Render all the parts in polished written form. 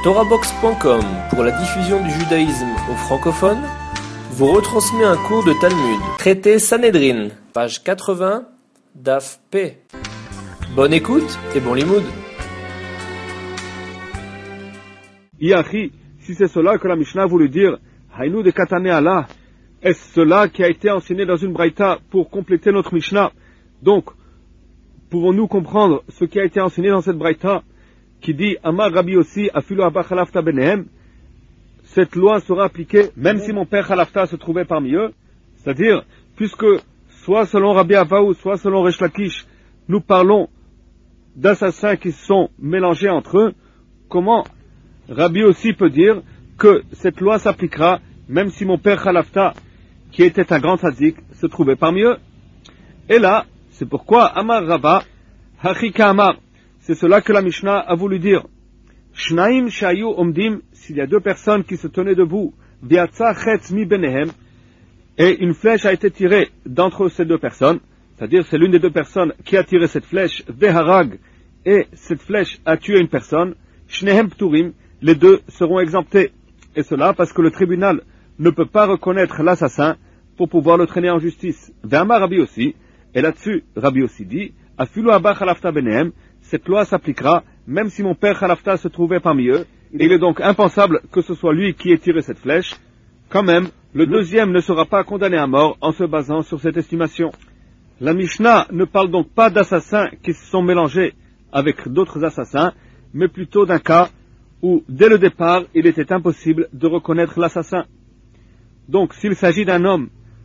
TorahBox.com, pour la diffusion du judaïsme aux francophones, vous retransmet un cours de Talmud, traité Sanhedrin, page 80, Daf P. Bonne écoute et bon limoud. Yahi, si c'est cela que la Mishnah a voulu dire, Haïnou de Katane Allah, est-ce cela qui a été enseigné dans une braïta pour compléter notre Mishnah? Donc, pouvons-nous comprendre ce qui a été enseigné dans cette braïta qui dit Amar Rabbi Yossi afilu abba chalafta benehem, cette loi sera appliquée même si mon père Chalafta se trouvait parmi eux, c'est-à-dire, puisque soit selon Rabbi Avaou, soit selon Resh Lakish, nous parlons d'assassins qui se sont mélangés entre eux, comment Rabbi Yossi peut dire que cette loi s'appliquera même si mon père Chalafta, qui était un grand tzaddik, se trouvait parmi eux? Et là, c'est pourquoi Amar Rabba, Hachika Amar, c'est cela que la Mishnah a voulu dire. Shnaim shayu omdim, s'il y a deux personnes qui se tenaient debout, viatza chetz mi benehem, et une flèche a été tirée d'entre ces deux personnes, c'est-à-dire c'est l'une des deux personnes qui a tiré cette flèche, veharag, et cette flèche a tué une personne, shnehem pturim, les deux seront exemptés. Et cela parce que le tribunal ne peut pas reconnaître l'assassin pour pouvoir le traîner en justice. Ve'amar Rabbi Yossi, et là-dessus, Rabbi Yossi dit, afilu abba chalafta benehem, cette loi s'appliquera même si mon père Chalafta se trouvait parmi eux, et il est donc impensable que ce soit lui qui ait tiré cette flèche. Quand même, le deuxième ne sera pas condamné à mort en se basant sur cette estimation. La Mishnah ne parle donc pas d'assassins qui se sont mélangés avec d'autres assassins, mais plutôt d'un cas où, dès le départ, il était impossible de reconnaître l'assassin. Donc, s'il s'agit d'un homme,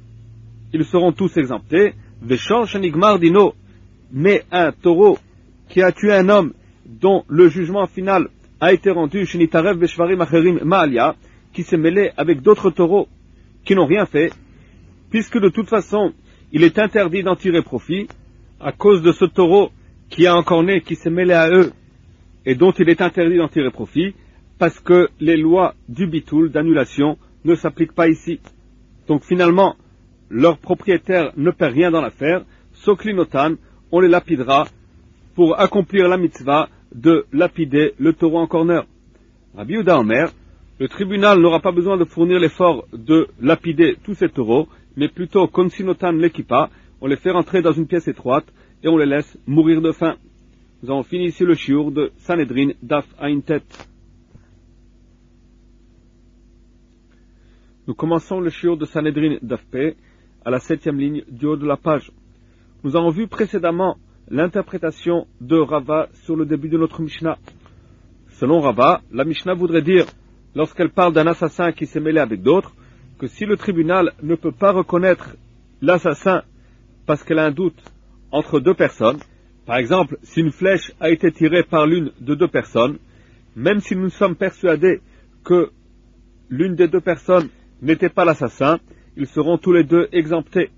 ils seront tous exemptés. Veshor shenigmar dino, mais un taureau qui a tué un homme dont le jugement final a été rendu chez Nitarev Beshvarim Acherim Ma'alia, qui s'est mêlé avec d'autres taureaux qui n'ont rien fait, puisque de toute façon il est interdit d'en tirer profit à cause de ce taureau qui a encore né, qui s'est mêlé à eux et dont il est interdit d'en tirer profit, parce que les lois du bitoul, d'annulation, ne s'appliquent pas ici. Donc finalement, leur propriétaire ne perd rien dans l'affaire, Soklinotan, on les lapidera pour accomplir la mitzvah de lapider le taureau en corner. Rabbi Yehuda Omer, le tribunal n'aura pas besoin de fournir l'effort de lapider tous ces taureaux, mais plutôt konsinotan l'équipa, on les fait rentrer dans une pièce étroite et on les laisse mourir de faim. Nous avons fini ici le shiur de Sanhedrin Daf Ayin Tet. Nous commençons le shiur de Sanhedrin Daf P à la 7e ligne du haut de la page. Nous avons vu précédemment l'interprétation de Rava sur le début de notre Mishnah. Selon Rava, la Mishnah voudrait dire, lorsqu'elle parle d'un assassin qui s'est mêlé avec d'autres, que si le tribunal ne peut pas reconnaître l'assassin parce qu'elle a un doute entre deux personnes, par exemple, si une flèche a été tirée par l'une de deux personnes, même si nous sommes persuadés que l'une des deux personnes n'était pas l'assassin, ils seront tous les deux exemptés.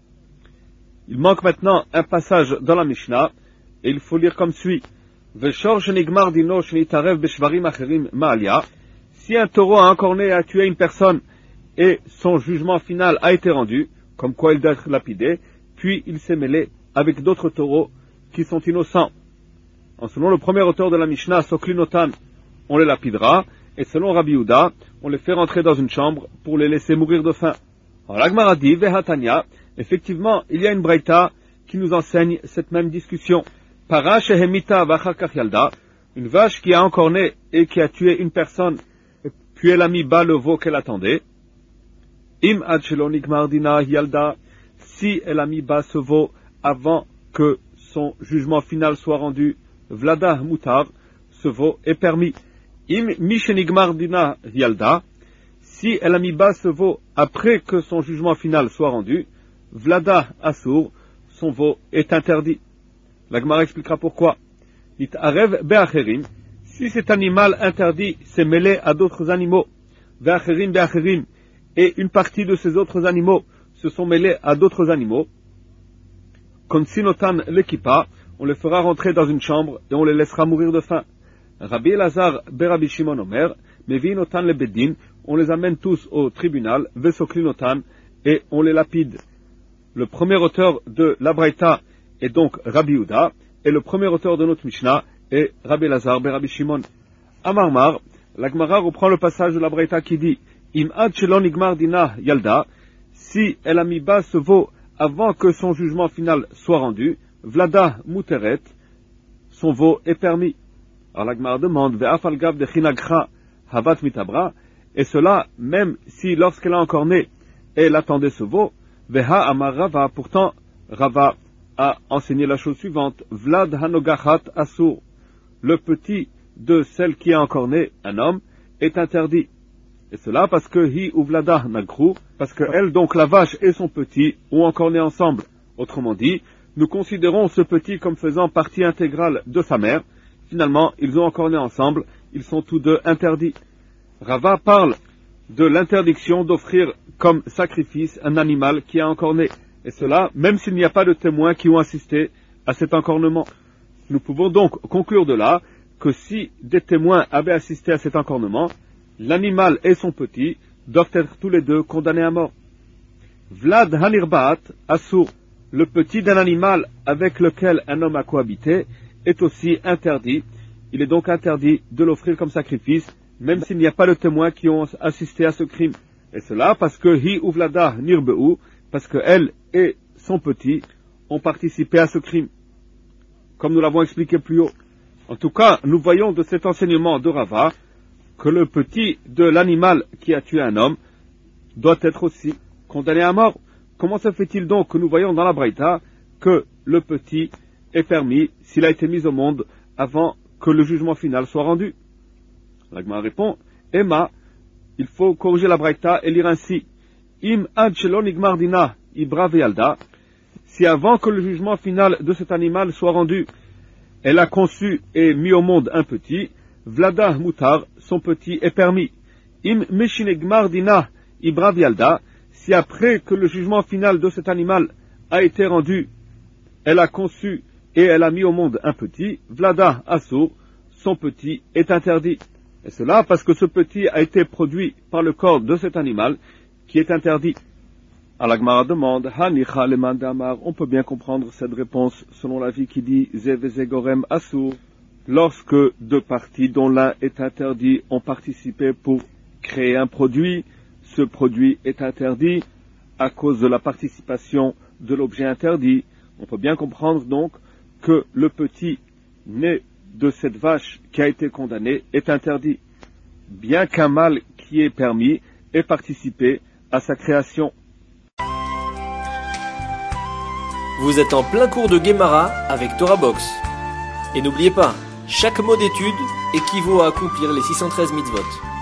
Il manque maintenant un passage dans la Mishnah, et il faut lire comme suit. Veshor shenigmar dino shenitarev beshvarim acherim ma'alia. Si un taureau a encore né et a tué une personne, et son jugement final a été rendu, comme quoi il doit être lapidé, puis il s'est mêlé avec d'autres taureaux qui sont innocents. Selon le premier auteur de la Mishnah, Soklinotan, on les lapidera, et selon Rabbi Yehuda, on les fait rentrer dans une chambre pour les laisser mourir de faim. Alors l'Agmara dit, Vehatanya, effectivement, il y a une braïta qui nous enseigne cette même discussion. Para shehemita v'achar yalda, une vache qui a encore né et qui a tué une personne, puis elle a mis bas le veau qu'elle attendait. Im ad shelo nigmar dina yalda, si elle a mis bas ce veau avant que son jugement final soit rendu, vlada mutar, ce veau est permis. Im mi shenigmar dina yalda, si elle a mis bas ce veau après que son jugement final soit rendu, Vlada Assour, son veau est interdit. La Gemara expliquera pourquoi. Arev be'acherim, si cet animal interdit s'est mêlé à d'autres animaux, ve'acherim be'acherim, et une partie de ces autres animaux se sont mêlés à d'autres animaux, konsinotan l'équipa, on les fera rentrer dans une chambre et on les laissera mourir de faim. Rabbi Elazar be'Rabbi Shimon Omer, mevinotan le bedin, on les amène tous au tribunal, ve'soklinotan, et on les lapide. Le premier auteur de la Braïta est donc Rabbi Yehuda, et le premier auteur de notre Mishnah est Rabbi Elazar ben Rabbi Shimon. Amarmar, La Gemara reprend le passage de la Braïta qui dit Im ad shelon nigmar dina yalda, si elle a mis bas ce veau avant que son jugement final soit rendu, vlada muteret, son veau est permis. Alors la Gemara demande ve'af al gav de chinagcha havat mitabra, et cela même si lorsqu'elle a encore né, elle attendait ce veau, veha amar Rava, pourtant Rava a enseigné la chose suivante, vlad hanogachat asur, le petit de celle qui est encore née, un homme, est interdit. Et cela parce que hi ou vlada nagru, parce que elle, donc la vache et son petit, ont encore né ensemble. Autrement dit, nous considérons ce petit comme faisant partie intégrale de sa mère. Finalement, ils ont encore né ensemble, ils sont tous deux interdits. Rava parle de l'interdiction d'offrir comme sacrifice un animal qui a encore né. Et cela, même s'il n'y a pas de témoins qui ont assisté à cet encornement. Nous pouvons donc conclure de là que si des témoins avaient assisté à cet encornement, l'animal et son petit doivent être tous les deux condamnés à mort. Vlad hanirbaat asur, le petit d'un animal avec lequel un homme a cohabité, est aussi interdit. Il est donc interdit de l'offrir comme sacrifice, même s'il n'y a pas de témoins qui ont assisté à ce crime. Et cela parce que hi ou vlada nirbeu, parce que elle et son petit ont participé à ce crime, comme nous l'avons expliqué plus haut. En tout cas, nous voyons de cet enseignement de Rava que le petit de l'animal qui a tué un homme doit être aussi condamné à mort. Comment se fait-il donc que nous voyons dans la Braïta que le petit est permis s'il a été mis au monde avant que le jugement final soit rendu? La Gemara répond, Emma, il faut corriger la Braïta et lire ainsi, Im ad shelon nigmar dina ibra ve'yalda, si avant que le jugement final de cet animal soit rendu, elle a conçu et mis au monde un petit, vlada mutar, son petit est permis. Im meshinegmar dina ibra ve'yalda, si après que le jugement final de cet animal a été rendu, elle a conçu et elle a mis au monde un petit, vlada asur, son petit est interdit. Et cela parce que ce petit a été produit par le corps de cet animal qui est interdit. Alors la Gemara demande, Hanicha leman damar, on peut bien comprendre cette réponse selon l'avis qui dit Ze veze gorem asur, lorsque deux parties dont l'un est interdit ont participé pour créer un produit, ce produit est interdit à cause de la participation de l'objet interdit. On peut bien comprendre donc que le petit né de cette vache qui a été condamnée est interdit, bien qu'un mâle qui est permis ait participé à sa création. Vous êtes en plein cours de Guémara avec Torah Box. Et n'oubliez pas, chaque mot d'étude équivaut à accomplir les 613 mitzvot.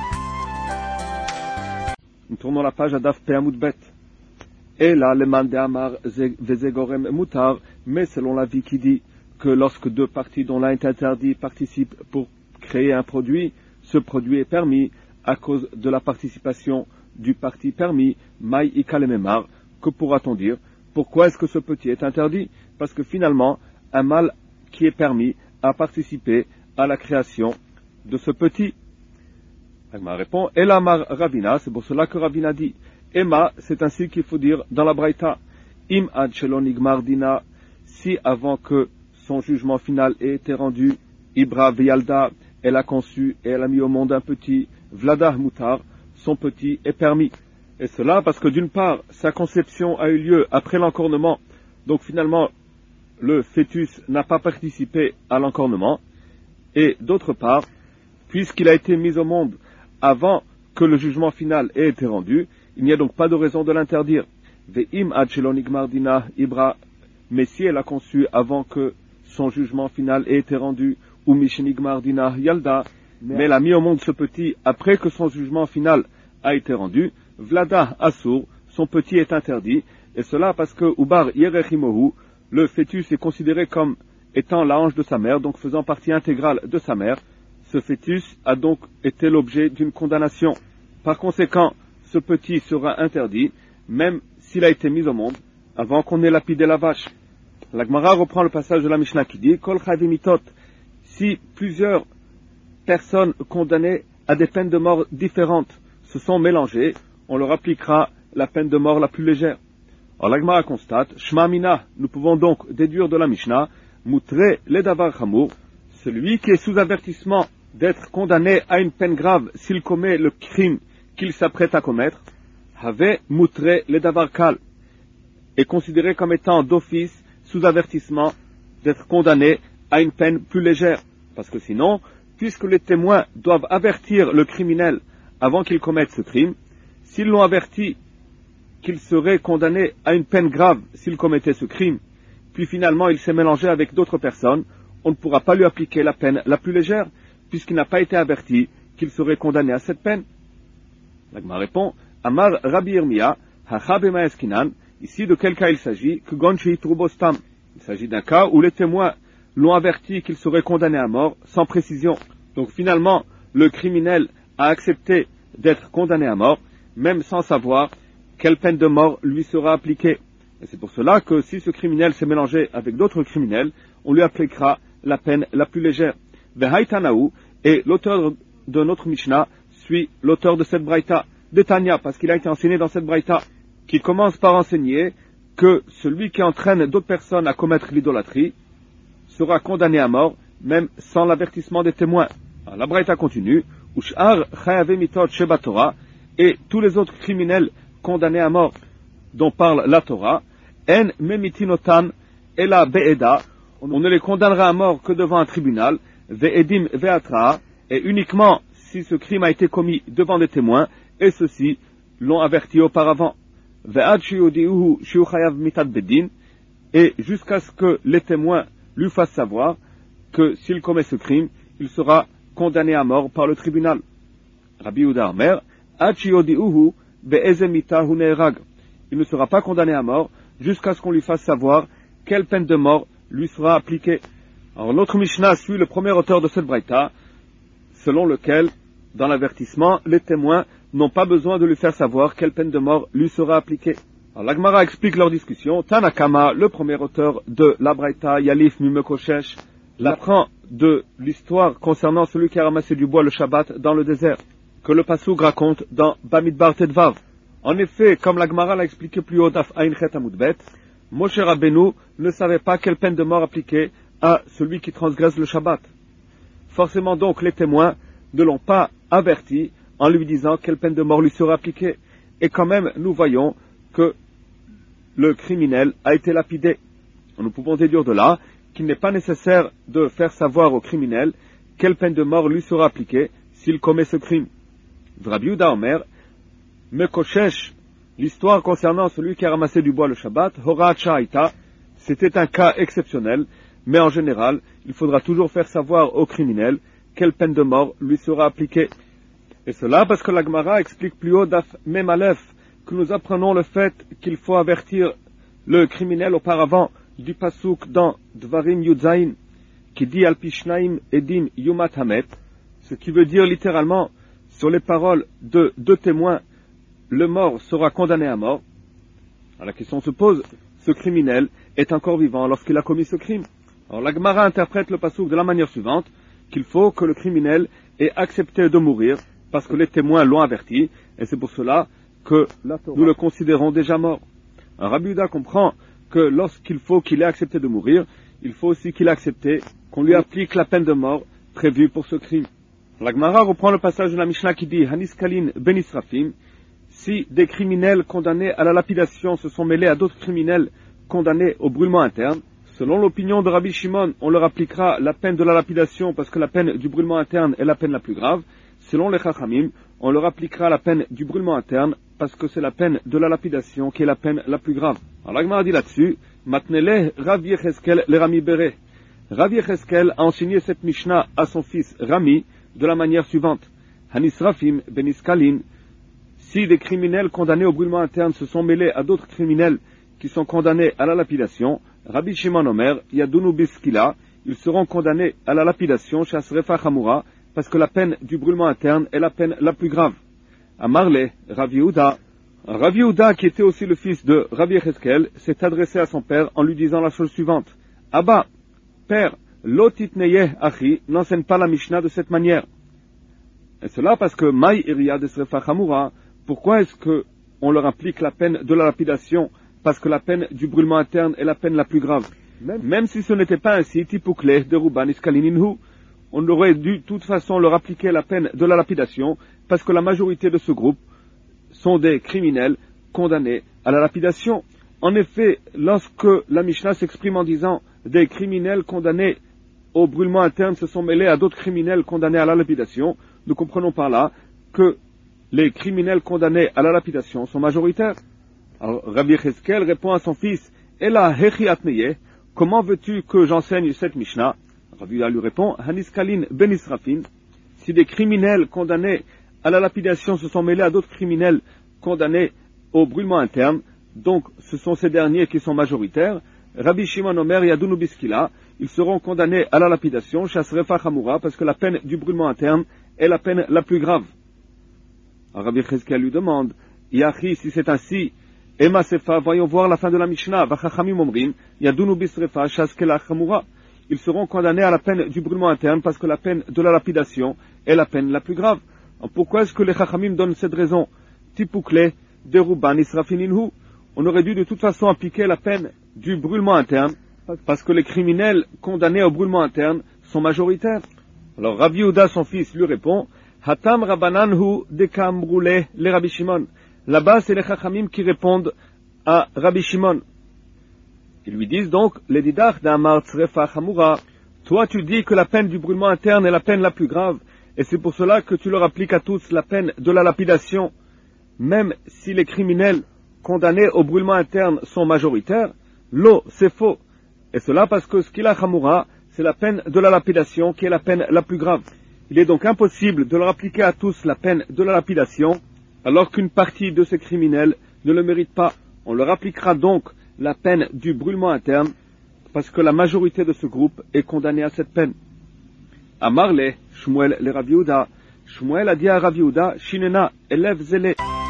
Nous tournons la page à Daf Pe Amud Bet. Et là, le man de Amar Vezegorem Mutar, mais selon l'avis qui dit que lorsque deux parties dont l'un est interdit participent pour créer un produit, ce produit est permis à cause de la participation du parti permis, Maï Ikalememar. Que pourra-t-on dire? Pourquoi est-ce que ce petit est interdit? Parce que finalement, un mâle qui est permis a participé à la création de ce petit. Agma répond, Elamar Ravina, c'est pour cela que Ravina dit, Emma, c'est ainsi qu'il faut dire dans la Braïta, Im ad shelon nigmar dina, si avant que son jugement final ait été rendu, Ibra Veyalda, elle a conçu et elle a mis au monde un petit, Vlada Mutar, son petit est permis. Et cela parce que d'une part, sa conception a eu lieu après l'encornement, donc finalement, le fœtus n'a pas participé à l'encornement, et d'autre part, puisqu'il a été mis au monde avant que le jugement final ait été rendu, il n'y a donc pas de raison de l'interdire. Ve'im ad shelon nigmar dina ibra, mais si elle a conçu avant que son jugement final ait été rendu, ou mishenigmar dina yalda, mais elle a mis au monde ce petit après que son jugement final a été rendu, vlada asur, son petit est interdit, et cela parce que ubar yerechimohu, le fœtus est considéré comme étant la hanche de sa mère, donc faisant partie intégrale de sa mère. Ce fœtus a donc été l'objet d'une condamnation. Par conséquent, ce petit sera interdit, même s'il a été mis au monde, avant qu'on ait lapidé la vache. La Gemara reprend le passage de la Mishnah qui dit, Kol chavimitot, si plusieurs personnes condamnées à des peines de mort différentes se sont mélangées, on leur appliquera la peine de mort la plus légère. Alors la Gemara constate, Shma Mina, nous pouvons donc déduire de la Mishnah, Moutre le davar chamour, celui qui est sous avertissement d'être condamné à une peine grave s'il commet le crime qu'il s'apprête à commettre, avait moutré le davar kal, est considéré comme étant d'office, sous avertissement, d'être condamné à une peine plus légère. Parce que sinon, puisque les témoins doivent avertir le criminel avant qu'il commette ce crime, s'ils l'ont averti qu'il serait condamné à une peine grave s'il commettait ce crime, puis finalement il s'est mélangé avec d'autres personnes, on ne pourra pas lui appliquer la peine la plus légère, puisqu'il n'a pas été averti qu'il serait condamné à cette peine. L'Agma répond, Amar Rabbi Yirmiyah, Hacha bema eskinan, ici de quel cas il s'agit? Que gonchi trubostam. Il s'agit d'un cas où les témoins l'ont averti qu'il serait condamné à mort sans précision. Donc finalement, le criminel a accepté d'être condamné à mort, même sans savoir quelle peine de mort lui sera appliquée. Et c'est pour cela que si ce criminel s'est mélangé avec d'autres criminels, on lui appliquera la peine la plus légère. Vehaitanaou, et l'auteur de notre Mishnah suit l'auteur de cette braïta, de Tanya, parce qu'il a été enseigné dans cette braïta, qui commence par enseigner que celui qui entraîne d'autres personnes à commettre l'idolâtrie sera condamné à mort, même sans l'avertissement des témoins. Alors, la braïta continue, Ushar chayave mitot sheba Torah, et tous les autres criminels condamnés à mort dont parle la Torah, en memitinotan ela be'eda, on ne les condamnera à mort que devant un tribunal, ve'edim ve'atra, et uniquement si ce crime a été commis devant des témoins, et ceux-ci l'ont averti auparavant. Ve'ad shiyudiuhu shiu chayav mitat bedin, et jusqu'à ce que les témoins lui fassent savoir que s'il commet ce crime, il sera condamné à mort par le tribunal. Rabbi Yehuda Omer, ad shiyudiuhu be'eze mita hu ne'erag. Il ne sera pas condamné à mort jusqu'à ce qu'on lui fasse savoir quelle peine de mort lui sera appliquée. Alors notre Mishnah suit le premier auteur de cette braïta, selon lequel, dans l'avertissement, les témoins n'ont pas besoin de lui faire savoir quelle peine de mort lui sera appliquée. Alors l'Agmara explique leur discussion. Tanakama, le premier auteur de la braïta, Yalif Mimekoshesh, l'apprend de l'histoire concernant celui qui a ramassé du bois le Shabbat dans le désert, que le Passouk raconte dans Bamidbar Tedvav. En effet, comme l'Agmara l'a expliqué plus haut d'Af Ain Chet Amud Bet, Moshe Rabbeinu ne savait pas quelle peine de mort appliquer à celui qui transgresse le Shabbat. Forcément donc, les témoins ne l'ont pas averti en lui disant quelle peine de mort lui sera appliquée. Et quand même, nous voyons que le criminel a été lapidé. Nous pouvons déduire de là qu'il n'est pas nécessaire de faire savoir au criminel quelle peine de mort lui sera appliquée s'il commet ce crime. Rabbi Yehuda Omer, Mekoshesh, l'histoire concernant celui qui a ramassé du bois le Shabbat, Horat Sha'aita, c'était un cas exceptionnel, mais en général, il faudra toujours faire savoir au criminel quelle peine de mort lui sera appliquée. Et cela parce que la Gemara explique plus haut d'Af Mem Aleph que nous apprenons le fait qu'il faut avertir le criminel auparavant du Passouk dans Dvarim Yudzaïn, qui dit Al Pishnaim Edim Yumat Hamet, ce qui veut dire littéralement, sur les paroles de deux témoins, le mort sera condamné à mort. Alors la question se pose, ce criminel est encore vivant lorsqu'il a commis ce crime. Alors la Gemara interprète le passouk de la manière suivante, qu'il faut que le criminel ait accepté de mourir, parce que les témoins l'ont averti, et c'est pour cela que nous le considérons déjà mort. Un Rabbi Yehuda comprend que lorsqu'il faut qu'il ait accepté de mourir, il faut aussi qu'il ait accepté qu'on lui applique la peine de mort prévue pour ce crime. La Gemara reprend le passage de la Mishnah qui dit Haniskalin ben Israfim, si des criminels condamnés à la lapidation se sont mêlés à d'autres criminels condamnés au brûlement interne, selon l'opinion de Rabbi Shimon, on leur appliquera la peine de la lapidation parce que la peine du brûlement interne est la peine la plus grave. Selon les Chachamim, on leur appliquera la peine du brûlement interne parce que c'est la peine de la lapidation qui est la peine la plus grave. Alors la Gemara dit là-dessus, Matnele Rav Yecheskel le Rami Bere. Rav Yecheskel a enseigné cette Mishnah à son fils Rami de la manière suivante. Hanisrafim ben Iskalin, si des criminels condamnés au brûlement interne se sont mêlés à d'autres criminels qui sont condamnés à la lapidation, Rabbi Shimon Omer, Yadunu Biskila, ils seront condamnés à la lapidation chez Asrefa Chamura, parce que la peine du brûlement interne est la peine la plus grave. Amarle, Rav Yehuda, qui était aussi le fils de Rabbi Yecheskel, s'est adressé à son père en lui disant la chose suivante. Abba, père, Lotitneye Achi, n'enseigne pas la Mishnah de cette manière. Et cela parce que Maï Iria de Srefa Chamura, pourquoi est-ce qu'on leur applique la peine de la lapidation? Parce que la peine du brûlement interne est la peine la plus grave. Même si ce n'était pas ainsi, Tipoukle de Ruban Iskalininhu, on aurait dû de toute façon leur appliquer la peine de la lapidation, parce que la majorité de ce groupe sont des criminels condamnés à la lapidation. En effet, lorsque la Mishnah s'exprime en disant des criminels condamnés au brûlement interne se sont mêlés à d'autres criminels condamnés à la lapidation, nous comprenons par là que les criminels condamnés à la lapidation sont majoritaires. Alors, Rabbi Cheskel répond à son fils, Ela hechi atneye, comment veux-tu que j'enseigne cette Mishnah? Rabbi Yehuda lui répond, Haniskalin ben Israfin, si des criminels condamnés à la lapidation se sont mêlés à d'autres criminels condamnés au brûlement interne, donc ce sont ces derniers qui sont majoritaires, Rabbi Shimon Omer Yadunu Biskila, ils seront condamnés à la lapidation, Shasrefa Chamura, parce que la peine du brûlement interne est la peine la plus grave. Alors Rabbi Cheskel lui demande, Yachi, si c'est ainsi, Ema Sefa, voyons voir la fin de la Mishnah, Vachachamim Omrim, Yadunu Bisrefa, Shaskela Chamura. Ils seront condamnés à la peine du brûlement interne, parce que la peine de la lapidation est la peine la plus grave. Alors pourquoi est-ce que les Chachamim donnent cette raison? Tipukle, Deruban, Israfininhu. On aurait dû de toute façon appliquer la peine du brûlement interne, parce que les criminels condamnés au brûlement interne sont majoritaires. Alors Rabbi Yehuda, son fils, lui répond, Hatam Rabbananhu dekam brûlé les Rabbi Shimon. Là-bas, c'est les Chachamim qui répondent à Rabbi Shimon. Ils lui disent donc, les didach d'Amar Tzrefa Chamura, toi tu dis que la peine du brûlement interne est la peine la plus grave, et c'est pour cela que tu leur appliques à tous la peine de la lapidation, même si les criminels condamnés au brûlement interne sont majoritaires. L'eau, c'est faux. Et cela parce que Skila Chamura, c'est la peine de la lapidation qui est la peine la plus grave. Il est donc impossible de leur appliquer à tous la peine de la lapidation, alors qu'une partie de ces criminels ne le mérite pas. On leur appliquera donc la peine du brûlement interne, parce que la majorité de ce groupe est condamnée à cette peine. Amarle, Shmuel le Rabbi Yehuda. Shmuel a dit à Rabbi Yehuda, Shinena, élève zélé.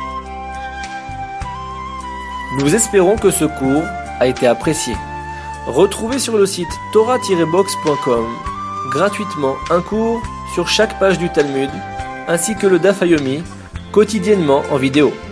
Nous espérons que ce cours a été apprécié. Retrouvez sur le site torah-box.com gratuitement un cours sur chaque page du Talmud, ainsi que le Daf Yomi, quotidiennement en vidéo.